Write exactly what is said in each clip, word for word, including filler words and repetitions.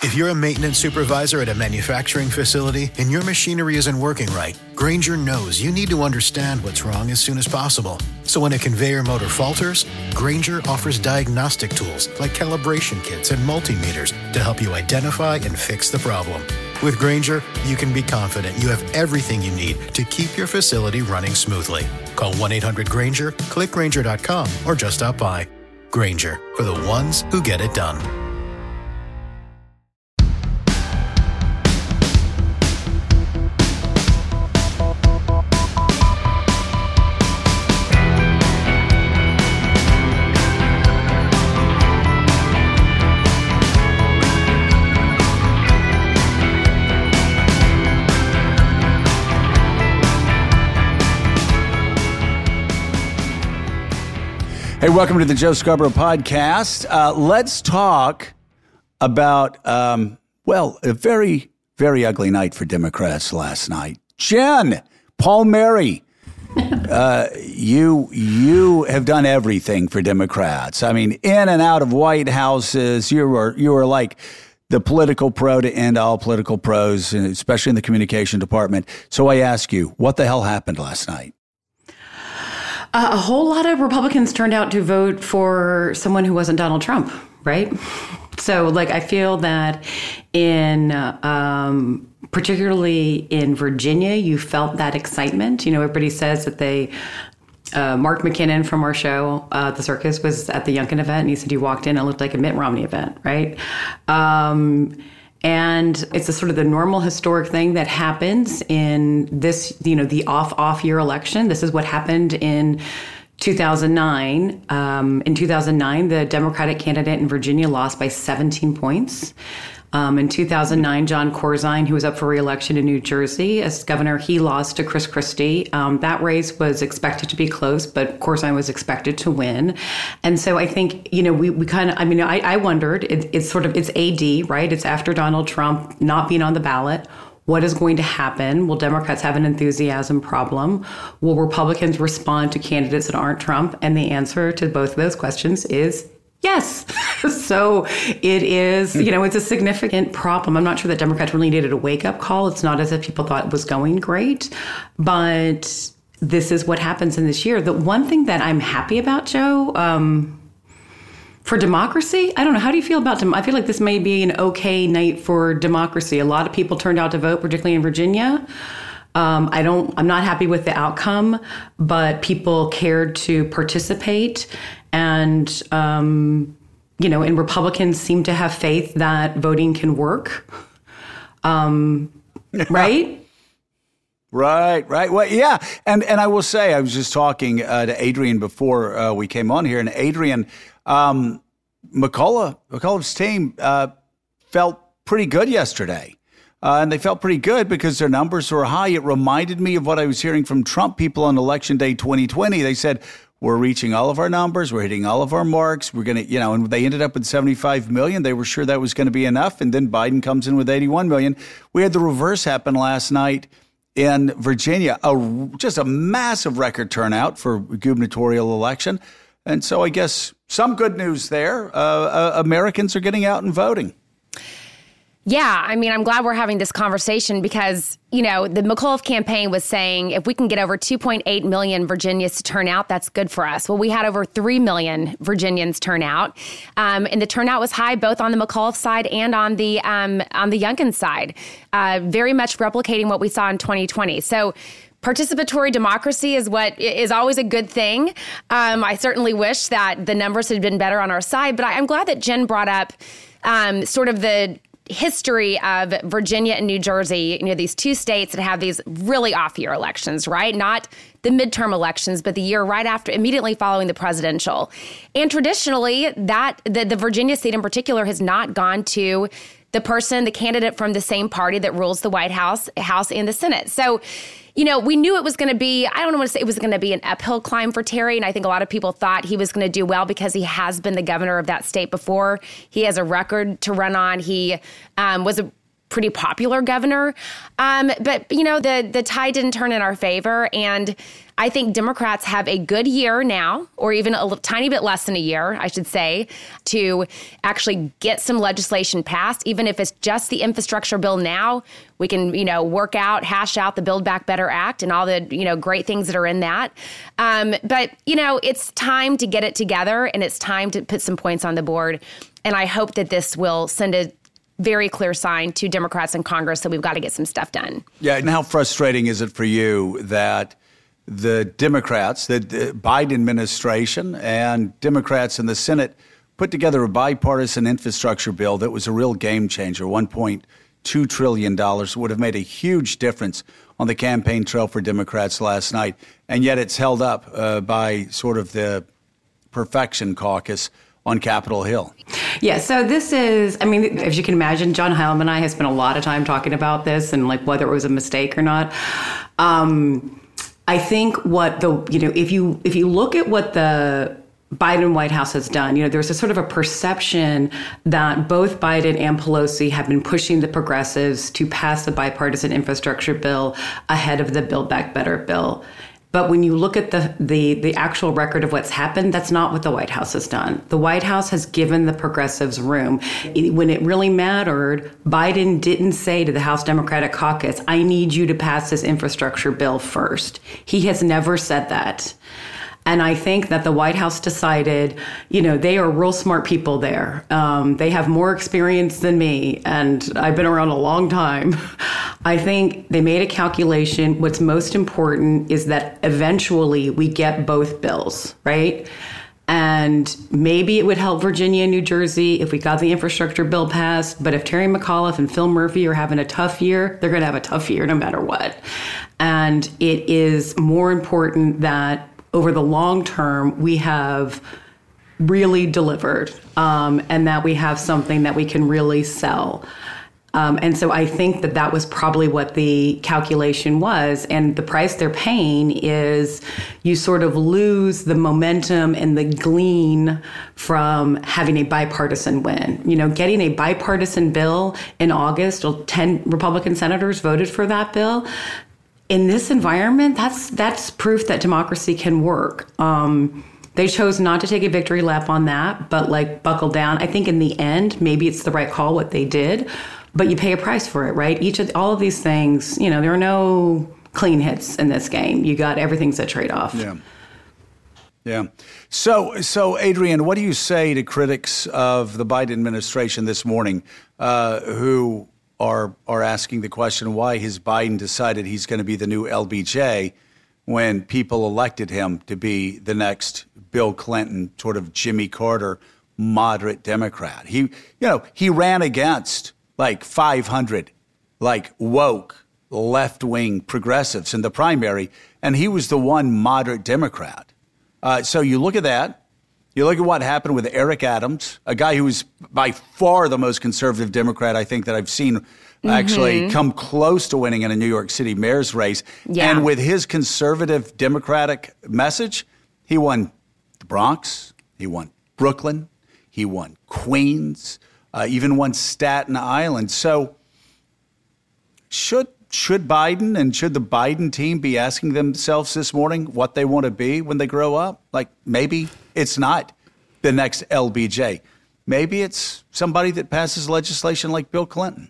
If you're a maintenance supervisor at a manufacturing facility and your machinery isn't working right, Grainger knows you need to understand what's wrong as soon as possible. So when a conveyor motor falters, Grainger offers diagnostic tools like calibration kits and multimeters to help you identify and fix the problem. With Grainger, you can be confident you have everything you need to keep your facility running smoothly. Call one eight hundred Grainger, click Grainger dot com, or just stop by. Grainger, for the ones who get it done. Hey, welcome to the Joe Scarborough Podcast. Uh, let's talk about, um, well, a very, very ugly night for Democrats last night. Jen Palmieri, uh, you you have done everything for Democrats. I mean, in and out of White Houses, you were you were like the political pro to end all political pros, especially in the communication department. So I ask you, what the hell happened last night? Uh, a whole lot of Republicans turned out to vote for someone who wasn't Donald Trump, right? So, like, I feel that in, uh, um, particularly in Virginia, you felt that excitement. You know, everybody says that they, uh, Mark McKinnon from our show, uh, The Circus, was at the Youngkin event, and he said he walked in and it looked like a Mitt Romney event, right? Um, And it's a sort of the normal historic thing that happens in this, you know, the off-off year election. This is what happened in two thousand nine. Um, in two thousand nine, the Democratic candidate in Virginia lost by seventeen points. Um, in two thousand nine, John Corzine, who was up for re-election in New Jersey as governor, he lost to Chris Christie. Um, that race was expected to be close, but Corzine was expected to win. And so I think, you know, we, we kind of, I mean, I, I wondered, it, it's sort of, it's A D, right? It's after Donald Trump not being on the ballot. What is going to happen? Will Democrats have an enthusiasm problem? Will Republicans respond to candidates that aren't Trump? And the answer to both of those questions is yes. So it is, you know, it's a significant problem. I'm not sure that Democrats really needed a wake-up call. It's not as if people thought it was going great, but this is what happens in this year. The one thing that I'm happy about, Joe, um, for democracy, I don't know. How do you feel about dem- I feel like this may be an okay night for democracy. A lot of people turned out to vote, particularly in Virginia. Um, I don't, I'm not happy with the outcome, but people cared to participate. And, um, you know, and Republicans seem to have faith that voting can work. Um, right? Right, right. Well, yeah. And and I will say, I was just talking uh, to Adrian before uh, we came on here, and Adrian, um, McCullough, McCullough's team uh, felt pretty good yesterday. Uh, and they felt pretty good because their numbers were high. It reminded me of what I was hearing from Trump people on Election Day twenty twenty. They said, we're reaching all of our numbers. We're hitting all of our marks. We're going to, you know, and they ended up with seventy-five million. They were sure that was going to be enough. And then Biden comes in with eighty-one million. We had the reverse happen last night in Virginia, a, just a massive record turnout for a gubernatorial election. And so I guess some good news there. Uh, uh, Americans are getting out and voting. Yeah, I mean, I'm glad we're having this conversation because, you know, the McAuliffe campaign was saying if we can get over two point eight million Virginians to turn out, that's good for us. Well, we had over three million Virginians turn out, um, and the turnout was high both on the McAuliffe side and on the um, on the Youngkin side, uh, very much replicating what we saw in twenty twenty. So participatory democracy is what is always a good thing. Um, I certainly wish that the numbers had been better on our side, but I, I'm glad that Jen brought up um, sort of the history of Virginia and New Jersey, you know, these two states that have these really off-year elections, right? Not the midterm elections, but the year right after, immediately following the presidential. And traditionally, that the, the Virginia seat in particular has not gone to the person, the candidate from the same party that rules the White House, House and the Senate. So, you know, we knew it was going to be, I don't want to say it was going to be an uphill climb for Terry. And I think a lot of people thought he was going to do well because he has been the governor of that state before. He has a record to run on. He um, was a pretty popular governor. Um, but, you know, the, the tide didn't turn in our favor. And I think Democrats have a good year now, or even a little, tiny bit less than a year, I should say, to actually get some legislation passed. Even if it's just the infrastructure bill now, we can, you know, work out, hash out the Build Back Better Act and all the, you know, great things that are in that. Um, but, you know, it's time to get it together, and it's time to put some points on the board. And I hope that this will send a very clear sign to Democrats in Congress that we've got to get some stuff done. Yeah, and how frustrating is it for you that the Democrats, the Biden administration and Democrats in the Senate put together a bipartisan infrastructure bill that was a real game changer, one point two trillion dollars, would have made a huge difference on the campaign trail for Democrats last night, and yet it's held up uh, by sort of the Perfection Caucus on Capitol Hill. Yeah, so this is, I mean, as you can imagine, John Heilemann and I have spent a lot of time talking about this and like whether it was a mistake or not. Um, I think what the, you know, if you if you look at what the Biden White House has done, you know, there's a sort of a perception that both Biden and Pelosi have been pushing the progressives to pass the bipartisan infrastructure bill ahead of the Build Back Better bill. But when you look at the, the the actual record of what's happened, that's not what the White House has done. The White House has given the progressives room. When it really mattered, Biden didn't say to the House Democratic Caucus, I need you to pass this infrastructure bill first. He has never said that. And I think that the White House decided, you know, they are real smart people there. Um, they have more experience than me, and I've been around a long time. I think they made a calculation. What's most important is that eventually we get both bills, right? And maybe it would help Virginia and New Jersey if we got the infrastructure bill passed. But if Terry McAuliffe and Phil Murphy are having a tough year, they're going to have a tough year no matter what. And it is more important that over the long term, we have really delivered um, and that we have something that we can really sell. Um, and so I think that that was probably what the calculation was. And the price they're paying is you sort of lose the momentum and the glean from having a bipartisan win. You know, getting a bipartisan bill in August, ten Republican senators voted for that bill. In this environment, that's that's proof that democracy can work. Um, they chose not to take a victory lap on that, but like buckle down. I think in the end, maybe it's the right call what they did, but you pay a price for it, right? Each of all of these things, you know, there are no clean hits in this game. You got everything's a trade-off. Yeah. Yeah. So, so Adrienne, what do you say to critics of the Biden administration this morning uh, who are are asking the question why has Biden decided he's going to be the new L B J when people elected him to be the next Bill Clinton, sort of Jimmy Carter, moderate Democrat? He, you know, he ran against like five hundred, like woke, left-wing progressives in the primary, and he was the one moderate Democrat. Uh, so you look at that. You look at what happened with Eric Adams, a guy who was by far the most conservative Democrat I think that I've seen mm-hmm. actually come close to winning in a New York City mayor's race. Yeah. And with his conservative Democratic message, he won the Bronx, he won Brooklyn, he won Queens, uh, even won Staten Island. So should should Biden and should the Biden team be asking themselves this morning what they want to be when they grow up? Like maybe it's not the next L B J. Maybe it's somebody that passes legislation like Bill Clinton.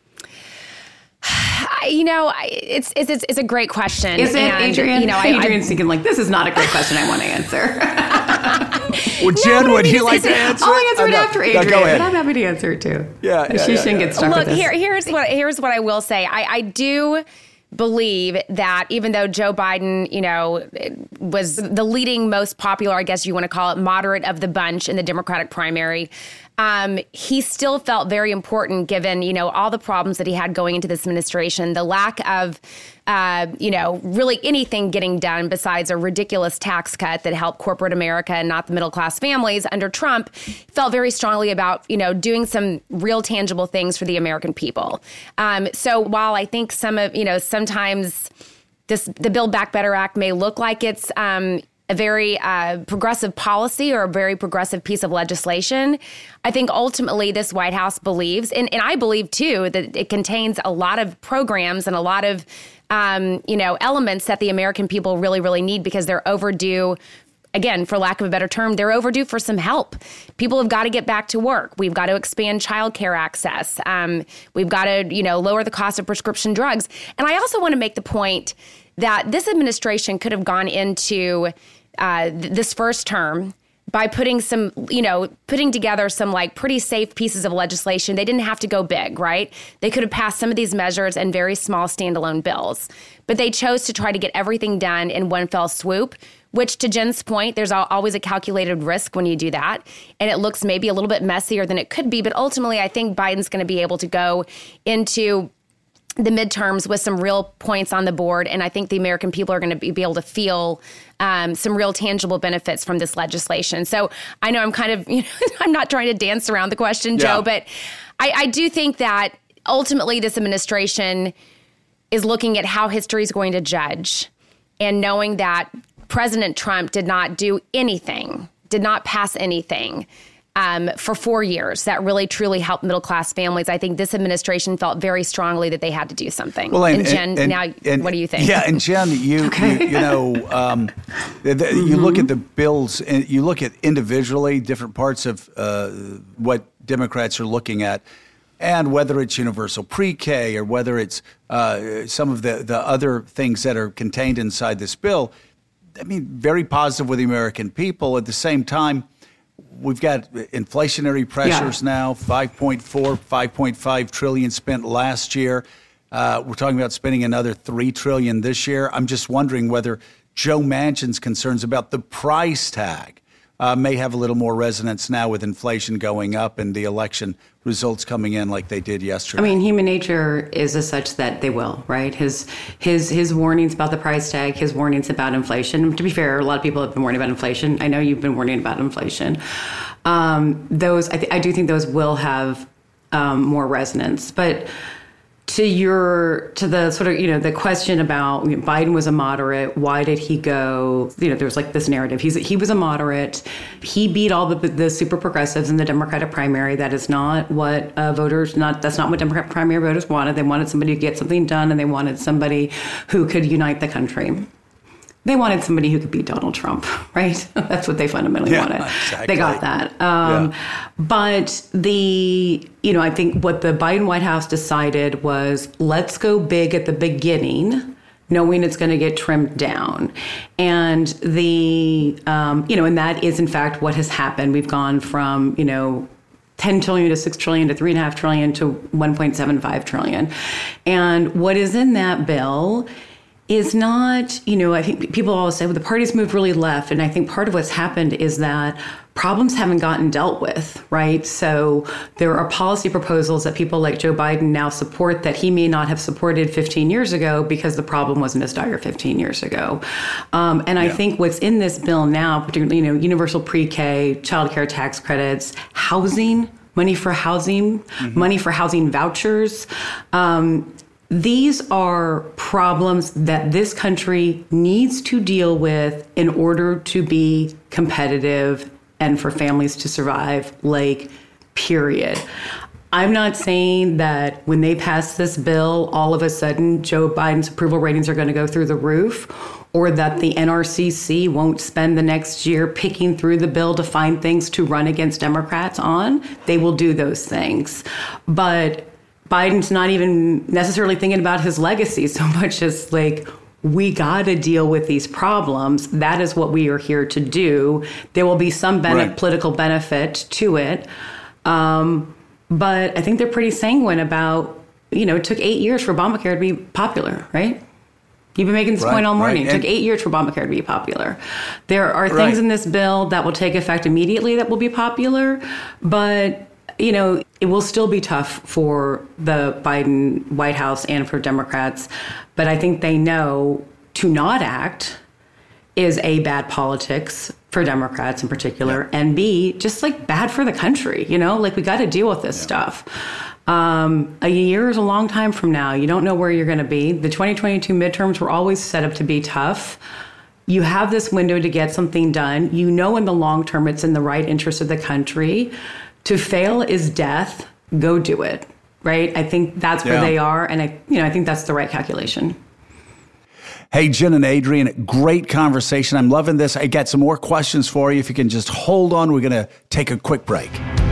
You know, it's it's it's, it's a great question. Is it, and, Adrienne? You know, Adrienne's I, thinking like, this is not a great question I want to answer. Well, Jen, no, would you like to answer? I'll answer it, it after Adrienne, no, go ahead. but I'm happy to answer it too. Yeah, yeah she yeah, shouldn't yeah. get stuck Look, with this. here, here's what here's what I will say. I, I do believe that even though Joe Biden, you know, was the leading, most popular, I guess you want to call it, moderate of the bunch in the Democratic primary, um, he still felt very important given, you know, all the problems that he had going into this administration, the lack of, uh, you know, really anything getting done besides a ridiculous tax cut that helped corporate America and not the middle class families under Trump, felt very strongly about, you know, doing some real tangible things for the American people. Um, so while I think some of, you know, sometimes this the Build Back Better Act may look like it's, um, a very uh, progressive policy or a very progressive piece of legislation. I think ultimately this White House believes, and, and I believe too, that it contains a lot of programs and a lot of, um, you know, elements that the American people really, really need because they're overdue. Again, for lack of a better term, they're overdue for some help. People have got to get back to work. We've got to expand childcare access. Um, we've got to, you know, lower the cost of prescription drugs. And I also want to make the point that this administration could have gone into uh, th- this first term by putting some, you know, putting together some like pretty safe pieces of legislation. They didn't have to go big, right? They could have passed some of these measures in very small standalone bills. But they chose to try to get everything done in one fell swoop, which to Jen's point, there's always a calculated risk when you do that. And it looks maybe a little bit messier than it could be. But ultimately, I think Biden's going to be able to go into the midterms with some real points on the board. And I think the American people are going to be, be able to feel um, some real tangible benefits from this legislation. So I know I'm kind of, you know, I'm not trying to dance around the question, Joe, yeah. but I, I do think that ultimately this administration is looking at how history is going to judge and knowing that President Trump did not do anything, did not pass anything um, for four years that really truly helped middle-class families. I think this administration felt very strongly that they had to do something. Well, and, and Jen, and, and, now and, what do you think? Yeah, and Jen, you okay. you, you know, um, the, the, mm-hmm. you look at the bills, and you look at individually different parts of uh, what Democrats are looking at. And whether it's universal pre-K or whether it's uh, some of the, the other things that are contained inside this bill, I mean, very positive with the American people. At the same time, we've got inflationary pressures yeah. now, five point four, five point five trillion spent last year. Uh, we're talking about spending another three trillion this year. I'm just wondering whether Joe Manchin's concerns about the price tag uh, may have a little more resonance now with inflation going up and the election results coming in like they did yesterday. I mean, human nature is as such that they will, right? His his his warnings about the price tag, his warnings about inflation. To be fair, a lot of people have been warning about inflation. I know you've been warning about inflation. Um, those, I, th- I do think those will have um, more resonance. But to your, to the sort of, you know, the question about you know, Biden was a moderate, why did he go, you know, there's like this narrative. He's he was a moderate. He beat all the the super progressives in the Democratic primary. That is not what uh, voters, not that's not what Democratic primary voters wanted. They wanted somebody to get something done, and they wanted somebody who could unite the country. They wanted somebody who could beat Donald Trump, right? That's what they fundamentally yeah, wanted. Exactly. They got that. Um, yeah. But the, you know, I think what the Biden White House decided was let's go big at the beginning, knowing it's going to get trimmed down. And the, um, you know, and that is in fact what has happened. We've gone from, you know, ten trillion to six trillion to three and a half trillion to one point seven five trillion. And what is in that bill is not, you know, I think people always say, well, the party's moved really left. And I think part of what's happened is that problems haven't gotten dealt with, right? So there are policy proposals that people like Joe Biden now support that he may not have supported fifteen years ago because the problem wasn't as dire fifteen years ago. Um, and I yeah. think what's in this bill now, particularly, you know, universal pre-K, child care tax credits, housing, money for housing, mm-hmm. money for housing vouchers, um, these are problems that this country needs to deal with in order to be competitive and for families to survive, like, period. I'm not saying that when they pass this bill, all of a sudden Joe Biden's approval ratings are going to go through the roof, or that the N R C C won't spend the next year picking through the bill to find things to run against Democrats on. They will do those things. But Biden's not even necessarily thinking about his legacy so much as like, we got to deal with these problems. That is what we are here to do. There will be some ben- right. political benefit to it. Um, but I think they're pretty sanguine about, you know, it took eight years for Obamacare to be popular, right? You've been making this right, point all morning. Right. It took eight years for Obamacare to be popular. There are things right. in this bill that will take effect immediately that will be popular, but you know, it will still be tough for the Biden White House and for Democrats. But I think they know to not act is A, bad politics for Democrats in particular, yeah. and B, just like bad for the country. You know, like we got to deal with this yeah. stuff. Um, a year is a long time from now. You don't know where you're going to be. The twenty twenty-two midterms were always set up to be tough. You have this window to get something done. You know in the long term it's in the right interest of the country. To fail is death. Go do it, right? I think that's where yeah. they are, and I, you know, I think that's the right calculation. Hey, Jen and Adrian, great conversation. I'm loving this. I got some more questions for you. If you can just hold on, we're going to take a quick break.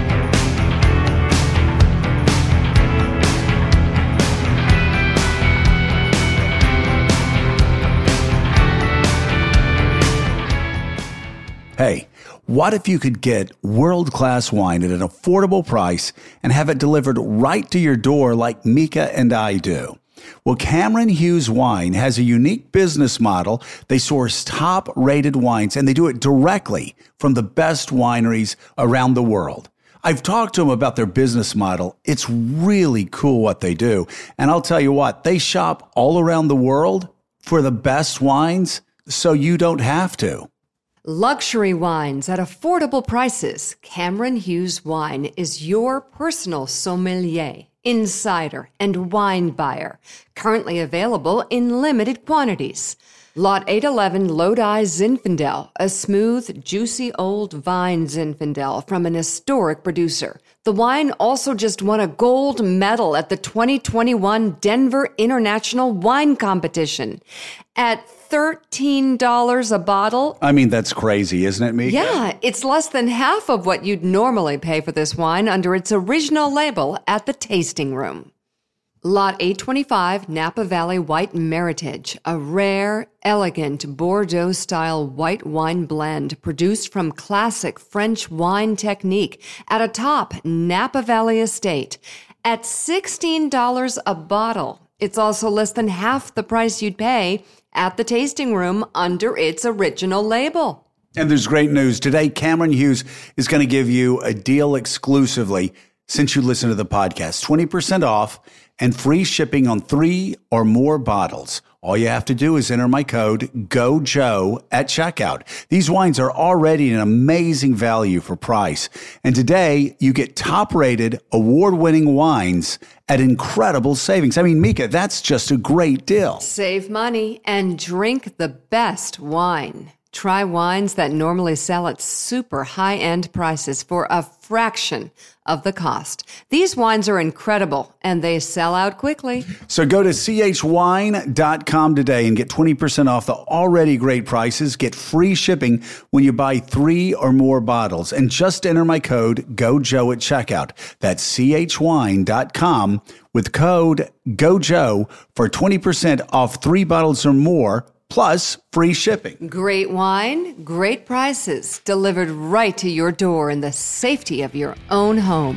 Hey, what if you could get world-class wine at an affordable price and have it delivered right to your door like Mika and I do? Well, Cameron Hughes Wine has a unique business model. They source top-rated wines, and they do it directly from the best wineries around the world. I've talked to them about their business model. It's really cool what they do. And I'll tell you what, they shop all around the world for the best wines, so you don't have to. Luxury wines at affordable prices. Cameron Hughes Wine is your personal sommelier, insider, and wine buyer. Currently available in limited quantities. Lot eight eleven Lodi Zinfandel, a smooth, juicy old vine Zinfandel from an historic producer. The wine also just won a gold medal at the twenty twenty-one Denver International Wine Competition. At thirteen dollars a bottle. I mean, that's crazy, isn't it, Mika? Yeah, it's less than half of what you'd normally pay for this wine under its original label at the tasting room. Lot eight twenty-five Napa Valley White Meritage, a rare, elegant Bordeaux-style white wine blend produced from classic French wine technique at a top Napa Valley estate. At sixteen dollars a bottle, it's also less than half the price you'd pay at the tasting room under its original label. And there's great news. Today, Cameron Hughes is going to give you a deal exclusively since you listen to the podcast. twenty percent off and free shipping on three or more bottles. All you have to do is enter my code GOJO at checkout. These wines are already an amazing value for price. And today, you get top-rated, award-winning wines at incredible savings. I mean, Mika, that's just a great deal. Save money and drink the best wine. Try wines that normally sell at super high-end prices for a fraction of the cost. These wines are incredible, and they sell out quickly. So go to c h wine dot com today and get twenty percent off the already great prices. Get free shipping when you buy three or more bottles. And just enter my code GOJO at checkout. That's c h wine dot com with code GOJO for twenty percent off three bottles or more, plus free shipping. Great wine, great prices, delivered right to your door in the safety of your own home.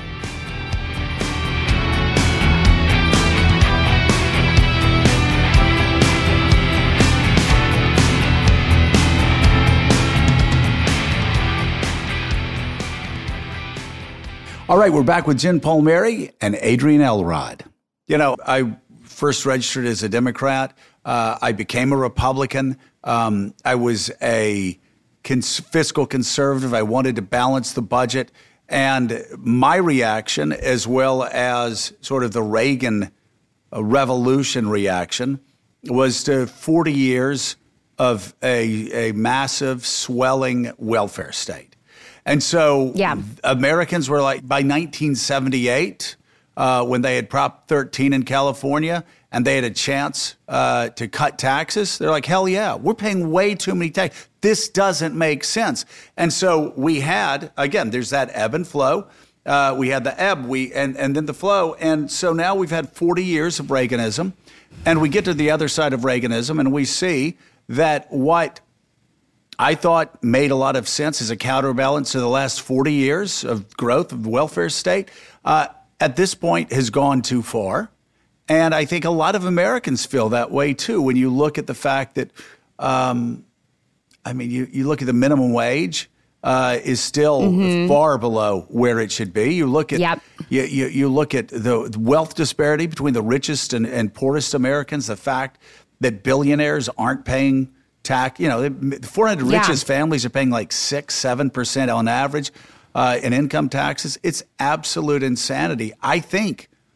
All right, we're back with Jen Palmieri and Adrian Elrod. You know, I first registered as a Democrat. Uh, I became a Republican. Um, I was a cons- fiscal conservative. I wanted to balance the budget. And my reaction, as well as sort of the Reagan uh, Revolution reaction, was to forty years of a, a massive, swelling welfare state. And so yeah. Americans were like, by nineteen seventy-eight, uh, when they had Prop thirteen in California, and they had a chance uh, to cut taxes, they're like, hell yeah, we're paying way too many taxes. This doesn't make sense. And so we had, again, there's that ebb and flow. Uh, we had the ebb, we and, and then the flow. And so now we've had forty years of Reaganism, and we get to the other side of Reaganism, and we see that what I thought made a lot of sense as a counterbalance to the last forty years of growth of the welfare state, uh, at this point has gone too far. And I think a lot of Americans feel that way, too, when you look at the fact that, um, I mean, you, you look at the minimum wage uh, is still mm-hmm. far below where it should be. You look at yep. you, you, you look at the wealth disparity between the richest and, and poorest Americans, the fact that billionaires aren't paying tax. You know, the four hundred yeah. richest families are paying like six, seven percent on average uh, in income taxes. It's absolute insanity. I think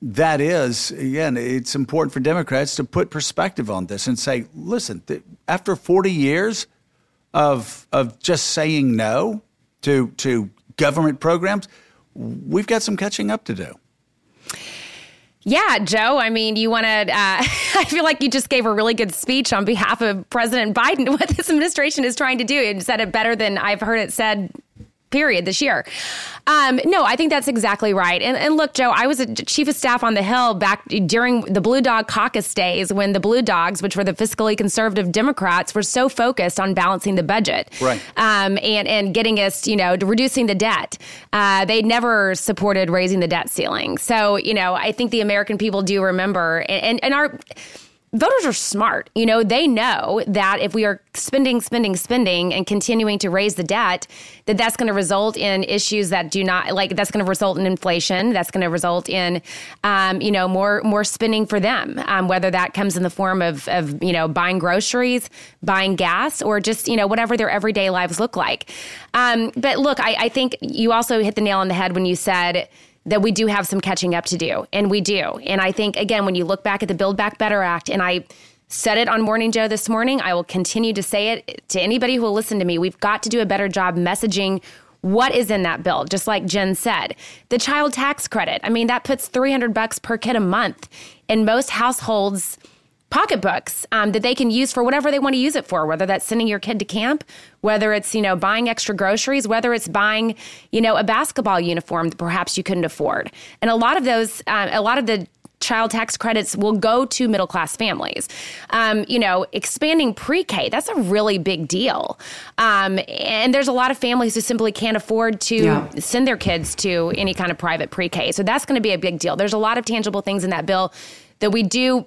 that is, again, it's important for Democrats to put perspective on this and say, listen, th- after forty years of of just saying no to to government programs, we've got some catching up to do. Yeah, Joe, I mean, you want to, uh, I feel like you just gave a really good speech on behalf of President Biden, what this administration is trying to do, and said it better than I've heard it said, period, this year. Um, no, I think that's exactly right. And, and look, Joe, I was a chief of staff on the Hill back during the Blue Dog Caucus days when the Blue Dogs, which were the fiscally conservative Democrats, were so focused on balancing the budget, right. um, and, and getting us, you know, reducing the debt. Uh, they never supported raising the debt ceiling. So, you know, I think the American people do remember, and, and, and our voters are smart. You know, they know that if we are spending, spending, spending and continuing to raise the debt, that that's going to result in issues that do not, like, that's going to result in inflation. That's going to result in, um, you know, more more spending for them, um, whether that comes in the form of, of, you know, buying groceries, buying gas, or just, you know, whatever their everyday lives look like. Um, but look, I, I think you also hit the nail on the head when you said that we do have some catching up to do, and we do. And I think, again, when you look back at the Build Back Better Act, and I said it on Morning Joe this morning, I will continue to say it to anybody who will listen to me, we've got to do a better job messaging what is in that bill, just like Jen said. The child tax credit, I mean, that puts three hundred bucks per kid a month in most households' pocketbooks um, that they can use for whatever they want to use it for, whether that's sending your kid to camp, whether it's, you know, buying extra groceries, whether it's buying, you know, a basketball uniform that perhaps you couldn't afford. And a lot of those, um, a lot of the child tax credits will go to middle class families. Um, you know, expanding pre-K, that's a really big deal. Um, and there's a lot of families who simply can't afford to yeah. send their kids to any kind of private pre-K. So that's going to be a big deal. There's a lot of tangible things in that bill that we do,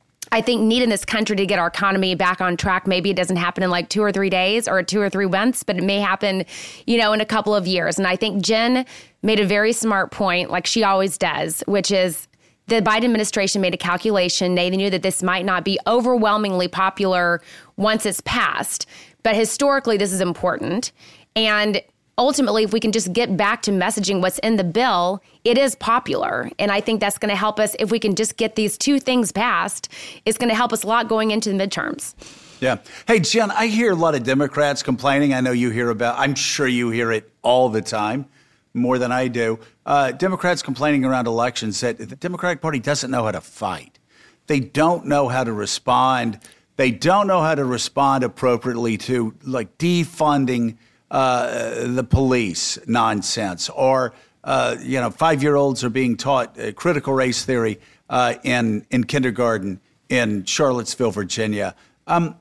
I think, need in this country to get our economy back on track. Maybe it doesn't happen in like two or three days or two or three months, but it may happen, you know, in a couple of years. And I think Jen made a very smart point, like she always does, which is the Biden administration made a calculation. They knew that this might not be overwhelmingly popular once it's passed, but historically this is important. And ultimately, if we can just get back to messaging what's in the bill, it is popular. And I think that's going to help us. If we can just get these two things passed, it's going to help us a lot going into the midterms. Yeah. Hey, Jen, I hear a lot of Democrats complaining. I know you hear about, I'm sure you hear it all the time, more than I do. Uh, Democrats complaining around elections that the Democratic Party doesn't know how to fight. They don't know how to respond. They don't know how to respond appropriately to, like, defunding Uh, the police nonsense, or uh, you know, five-year-olds are being taught uh, critical race theory uh, in in kindergarten in Charlottesville, Virginia. Um,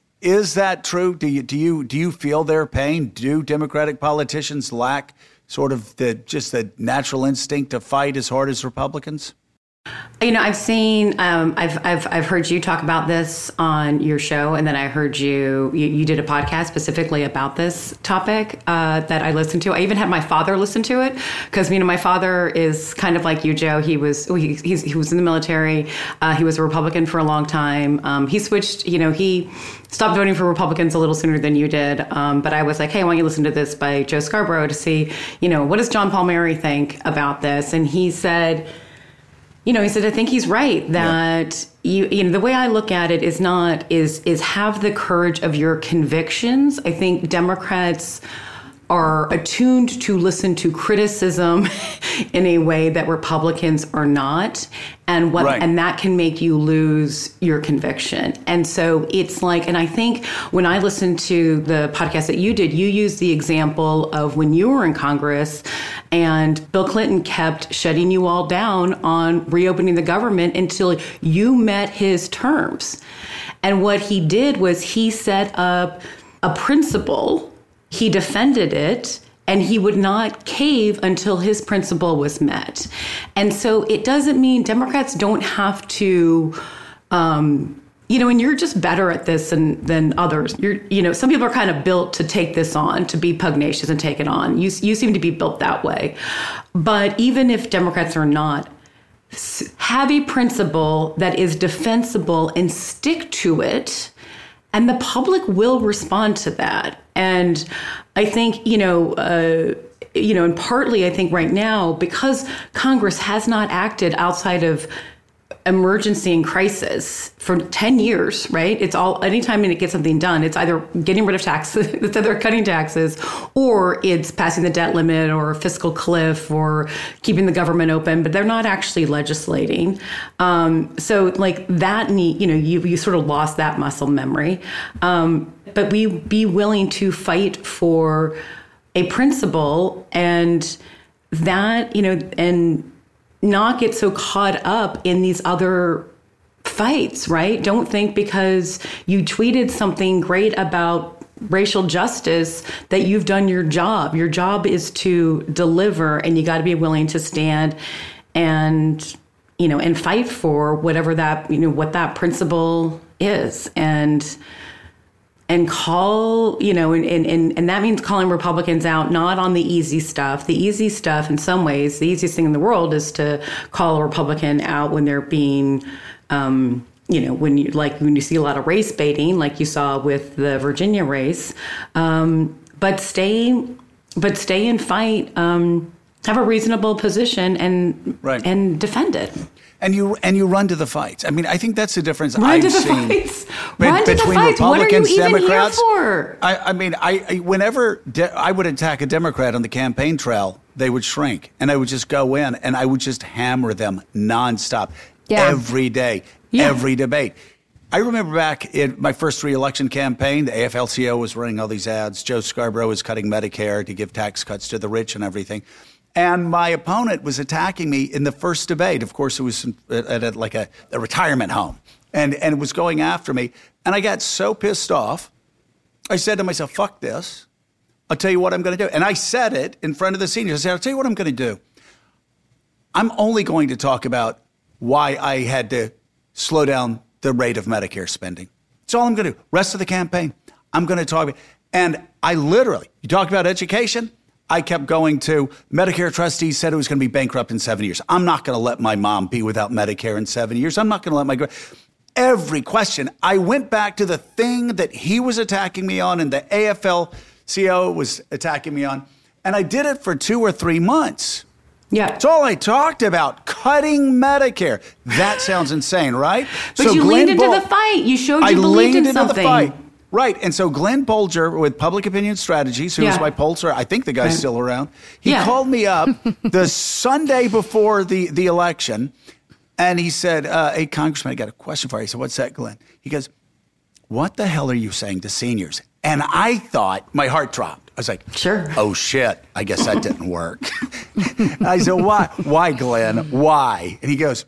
is that true? Do you do you do you feel their pain? Do Democratic politicians lack sort of the just the natural instinct to fight as hard as Republicans? You know, I've seen, um, I've, I've, I've heard you talk about this on your show, and then I heard you, you, you did a podcast specifically about this topic uh, that I listened to. I even had my father listen to it because, you know, my father is kind of like you, Joe. He was, he, he's, he was in the military. Uh, he was a Republican for a long time. Um, he switched, you know, he stopped voting for Republicans a little sooner than you did. Um, but I was like, hey, why don't you listen to this by Joe Scarborough to see, you know, what does John Palmieri think about this? And he said, You know, he said, I think he's right that yeah. you, you know, the way I look at it is not is is have the courage of your convictions. I think Democrats are attuned to listen to criticism in a way that Republicans are not. And what right. and that can make you lose your conviction. And so it's like, and I think when I listened to the podcast that you did, you used the example of when you were in Congress and Bill Clinton kept shutting you all down on reopening the government until you met his terms. And what he did was he set up a principle. He defended it, and he would not cave until his principle was met. And so it doesn't mean Democrats don't have to, um, you know, and you're just better at this than, than others. You're, you know, some people are kind of built to take this on, to be pugnacious and take it on. You, you seem to be built that way. But even if Democrats are not, have a principle that is defensible and stick to it, and the public will respond to that. And I think, you know, uh, you know, and partly I think right now, because Congress has not acted outside of emergency and crisis for ten years, right? It's all, anytime it gets something done, it's either getting rid of taxes, it's either cutting taxes, or it's passing the debt limit or a fiscal cliff or keeping the government open, but they're not actually legislating. Um, so like that need, you know, you, you sort of lost that muscle memory. Um, but we be willing to fight for a principle, and that, you know, and not get so caught up in these other fights, right? Don't think because you tweeted something great about racial justice that you've done your job. Your job is to deliver, and you got to be willing to stand and, you know, and fight for whatever that, you know, what that principle is. And And call, you know, and, and, and that means calling Republicans out, not on the easy stuff. The easy stuff, in some ways, the easiest thing in the world is to call a Republican out when they're being, um, you know, when you like when you see a lot of race baiting, like you saw with the Virginia race. Um, but stay, but stay and fight. Um, have a reasonable position and right. and defend it. And you and you run to the fights. I mean, I think that's the difference run I've to the seen fights. be- Run to between the fights. Republicans, what are you even Democrats. Here for? I, I mean, I, I whenever de- I would attack a Democrat on the campaign trail, they would shrink, and I would just go in and I would just hammer them nonstop, yeah. every day, yeah. every debate. I remember back in my first re-election campaign, the A F L C O was running all these ads. Joe Scarborough was cutting Medicare to give tax cuts to the rich and everything. And my opponent was attacking me in the first debate. Of course, it was at, at like a, a retirement home. And, and it was going after me. And I got so pissed off, I said to myself, fuck this. I'll tell you what I'm going to do. And I said it in front of the seniors. I said, I'll tell you what I'm going to do. I'm only going to talk about why I had to slow down the rate of Medicare spending. That's all I'm going to do. Rest of the campaign, I'm going to talk about. And I literally, you talk about education, I kept going to Medicare trustees said it was going to be bankrupt in seven years. I'm not going to let my mom be without Medicare in seven years. I'm not going to let my every question. I went back to the thing that he was attacking me on and the A F L C O was attacking me on. And I did it for two or three months. Yeah. That's all I talked about, cutting Medicare. That sounds insane, right? But so you Glenn leaned into Bol- the fight. You showed you I believed leaned in into something. The fight. Right. And so Glenn Bolger with Public Opinion Strategies, who yeah. was my pollster, I think the guy's right. still around. He yeah. called me up the Sunday before the, the election, and he said, uh, hey, Congressman, I got a question for you. I said, what's that, Glenn? He goes, what the hell are you saying to seniors? And I thought, my heart dropped. I was like, sure. Oh, shit. I guess that didn't work. I said, why? Why, Glenn? Why? And he goes,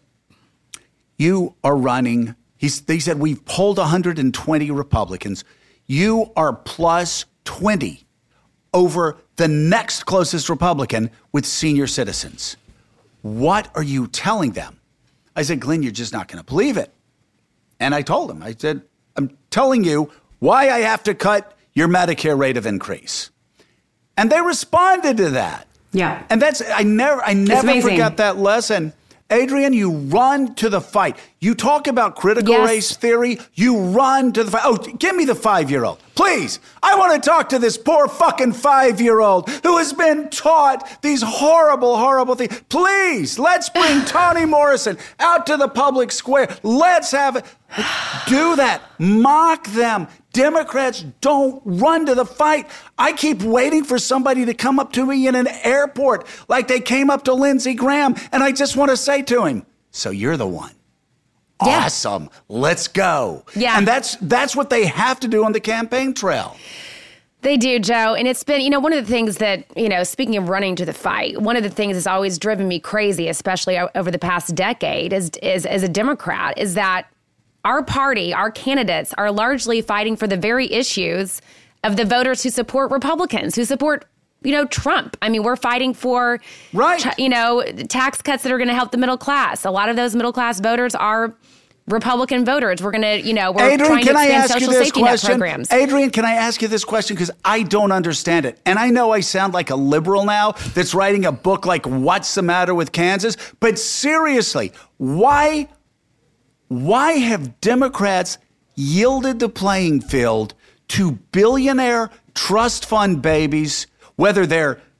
you are running. He's, he said, we've polled one hundred twenty Republicans. You are plus twenty over the next closest Republican with senior citizens. What are you telling them? I said, Glenn, you're just not going to believe it. And I told him, I said, I'm telling you why I have to cut your Medicare rate of increase. And they responded to that. Yeah. And that's, I never, I never forgot that lesson. Adrienne, you run to the fight. You talk about critical yes. race theory, you run to the fight. Oh, give me the five-year-old. Please. I want to talk to this poor fucking five-year-old who has been taught these horrible, horrible things. Please, let's bring Toni Morrison out to the public square. Let's have it. Do that. Mock them. Democrats don't run to the fight. I keep waiting for somebody to come up to me in an airport like they came up to Lindsey Graham, and I just want to say to him, so you're the one. Yeah. Awesome. Let's go. Yeah. And that's that's what they have to do on the campaign trail. They do, Joe. And it's been, you know, one of the things that, you know, speaking of running to the fight, one of the things that's always driven me crazy, especially over the past decade, is, is as a Democrat, is that our party, our candidates are largely fighting for the very issues of the voters who support Republicans, who support, you know, Trump. I mean, we're fighting for, right. you know, tax cuts that are going to help the middle class. A lot of those middle class voters are Republican voters. We're going to, you know, we're Adrienne, trying to can I expand ask social you this safety net question? programs. Adrienne, can I ask you this question? Because I don't understand it. And I know I sound like a liberal now that's writing a book like What's the Matter with Kansas? But seriously, why, why have Democrats yielded the playing field to billionaire trust fund babies, whether they're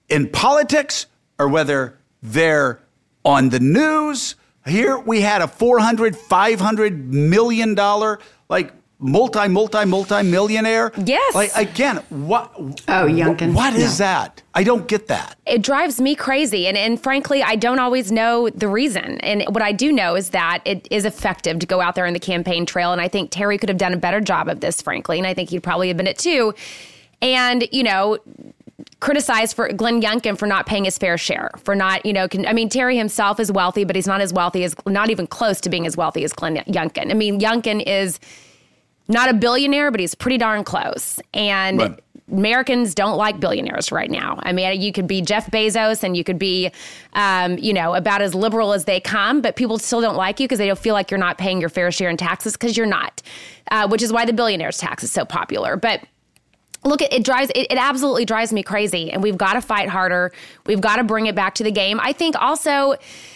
in politics or whether they're on the news. Here we had a four hundred, five hundred million dollar, like multi, multi, multi millionaire. Yes. Like, again, what? Oh, Youngkin. What is Yeah. that? I don't get that. It drives me crazy. And, and frankly, I don't always know the reason. And what I do know is that it is effective to go out there in the campaign trail. And I think Terry could have done a better job of this, frankly. And I think he'd probably have been it too. And, you know, criticized for Glenn Youngkin for not paying his fair share, for not, you know, can, I mean, Terry himself is wealthy, but he's not as wealthy as, not even close to being as wealthy as Glenn Youngkin. I mean, Youngkin is not a billionaire, but he's pretty darn close. And Right. Americans don't like billionaires right now. I mean, you could be Jeff Bezos and you could be, um, you know, about as liberal as they come, but people still don't like you because they don't feel like you're not paying your fair share in taxes because you're not, uh, which is why the billionaires tax is so popular. But look, it, it drives, it, it absolutely drives me crazy. And we've got to fight harder. We've got to bring it back to the game. I think also,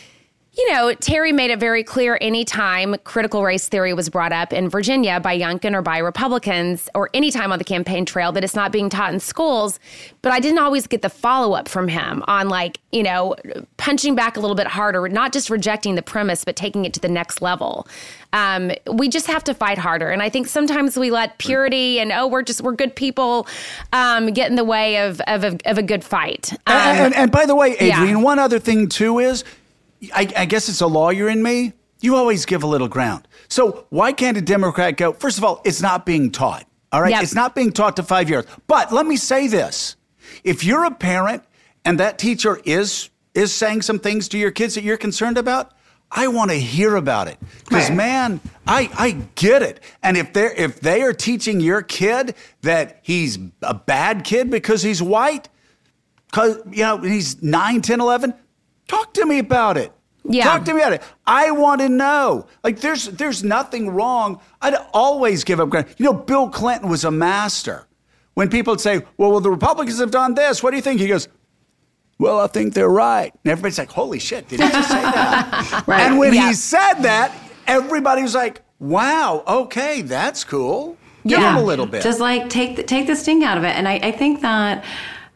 you know, Terry made it very clear anytime critical race theory was brought up in Virginia by Youngkin or by Republicans or any time on the campaign trail that it's not being taught in schools. But I didn't always get the follow-up from him on, like, you know, punching back a little bit harder, not just rejecting the premise, but taking it to the next level. Um, we just have to fight harder. And I think sometimes we let purity and, oh, we're just, we're good people um, get in the way of, of, a, of a good fight. Um, And, and, and by the way, Adrienne, yeah. one other thing too is, I, I guess it's a lawyer in me. You always give a little ground. So why can't a Democrat go, first of all, it's not being taught. All right. Yep. It's not being taught to five years. But let me say this. If you're a parent and that teacher is is saying some things to your kids that you're concerned about, I want to hear about it. Because, Right. man, I, I get it. And if they're if they are teaching your kid that he's a bad kid because he's white, because, you know, he's nine, ten, eleven, talk to me about it. Yeah. Talk to me about it. I want to know. Like, there's there's nothing wrong. I'd always give up ground. You know, Bill Clinton was a master. When people would say, well, well, the Republicans have done this. What do you think? He goes, well, I think they're right. And everybody's like, holy shit, did he just say that? Right. And when Yeah. he said that, everybody was like, wow, okay, that's cool. Give Yeah. him a little bit. Just like take the, take the sting out of it. And I, I think that,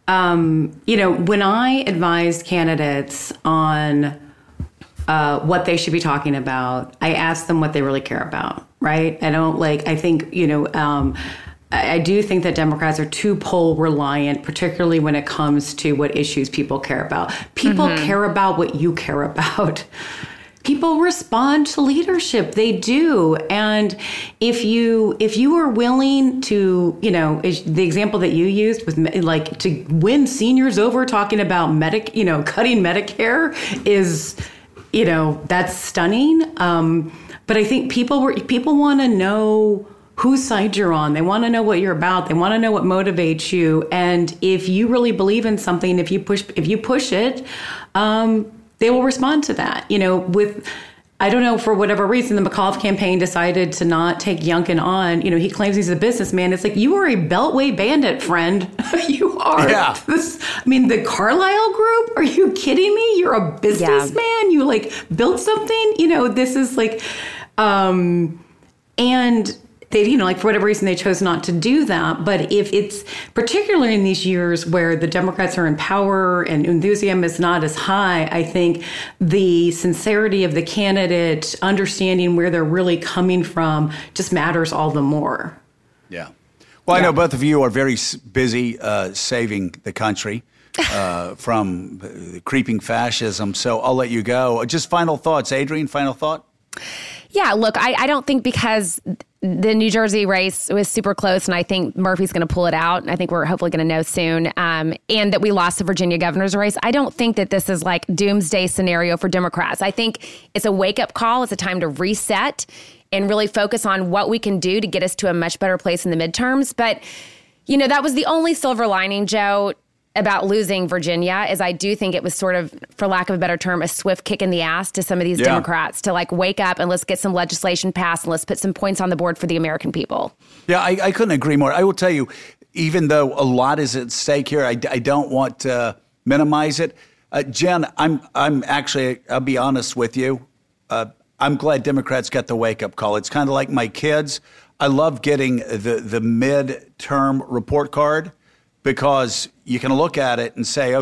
um, you know, when I advise candidates on uh, what they should be talking about, I ask them what they really care about, right? I don't like, I think, you know, um, I, I do think that Democrats are too poll reliant, particularly when it comes to what issues people care about. People care about what you care about. People respond to leadership. They do. And if you if you are willing to, you know, is- the example that you used with me- like to win seniors over talking about medic, you know, cutting Medicare is, you know, that's stunning. Um, but I think people were people want to know whose side you're on. They want to know what you're about. They want to know what motivates you. And if you really believe in something, if you push if you push it, um, they will respond to that. You know, with, I don't know, for whatever reason, the McAuliffe campaign decided to not take Youngkin on. You know, he claims he's a businessman. It's like, you are a Beltway bandit, friend. You are. Yeah. This, I mean, the Carlyle Group? Are you kidding me? You're a businessman. You like built something? You know, this is like, um, and they, you know, like for whatever reason, they chose not to do that. But if it's particularly in these years where the Democrats are in power and enthusiasm is not as high, I think the sincerity of the candidate, understanding where they're really coming from, just matters all the more. Yeah. Well, I know both of you are very s- busy uh, saving the country uh, from uh, creeping fascism. So I'll let you go. Just final thoughts. Adrienne, final thought? Yeah, look, I, I don't think because the New Jersey race was super close, and I think Murphy's going to pull it out, and I think we're hopefully going to know soon, um, and that we lost the Virginia governor's race, I don't think that this is like doomsday scenario for Democrats. I think it's a wake-up call. It's a time to reset and really focus on what we can do to get us to a much better place in the midterms. But, you know, that was the only silver lining, Joe, about losing Virginia, is I do think it was sort of, for lack of a better term, a swift kick in the ass to some of these Yeah. Democrats to like wake up and let's get some legislation passed and let's put some points on the board for the American people. Yeah, I, I couldn't agree more. I will tell you, even though a lot is at stake here, I, I don't want to minimize it. Uh, Jen, I'm I'm actually, I'll be honest with you, uh, I'm glad Democrats got the wake-up call. It's kind of like my kids. I love getting the, the mid-term report card, because you can look at it and say, okay,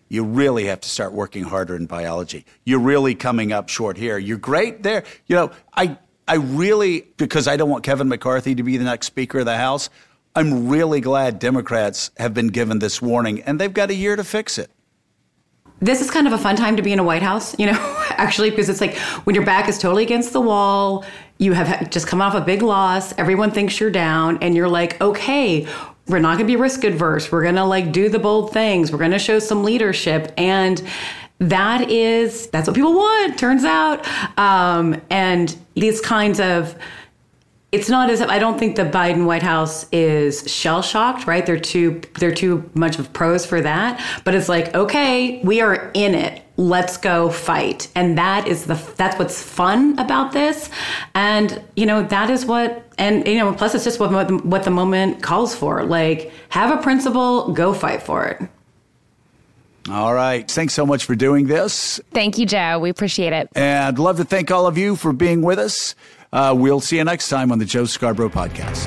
you really have to start working harder in biology. You're really coming up short here. You're great there. You know, I I really, because I don't want Kevin McCarthy to be the next Speaker of the House, I'm really glad Democrats have been given this warning, and they've got a year to fix it. This is kind of a fun time to be in a White House, you know, actually, because it's like when your back is totally against the wall, you have just come off a big loss, everyone thinks you're down, and you're like, okay, we're not going to be risk adverse. We're going to like do the bold things. We're going to show some leadership. And that is, that's what people want, turns out. Um, and these kinds of, it's not as if, I don't think the Biden White House is shell shocked, right? They're too, they're too much of pros for that. But it's like, okay, we are in it. Let's go fight. And that is the, that's what's fun about this. And, you know, that is what, and, you know, plus it's just what, what, the, what the moment calls for. Like, have a principle, go fight for it. All right. Thanks so much for doing this. Thank you, Joe. We appreciate it. And I'd love to thank all of you for being with us. Uh, we'll see you next time on the Joe Scarborough Podcast.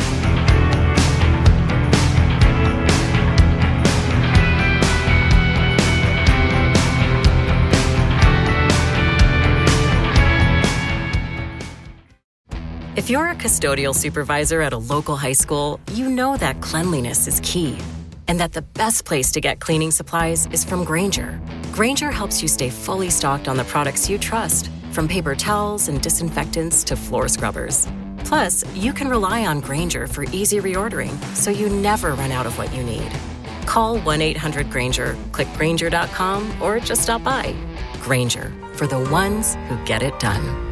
If you're a custodial supervisor at a local high school, you know that cleanliness is key, and that the best place to get cleaning supplies is from Grainger. Grainger helps you stay fully stocked on the products you trust, from paper towels and disinfectants to floor scrubbers. Plus, you can rely on Grainger for easy reordering, so you never run out of what you need. Call one eight hundred Grainger, click Grainger dot com, or just stop by. Grainger, for the ones who get it done.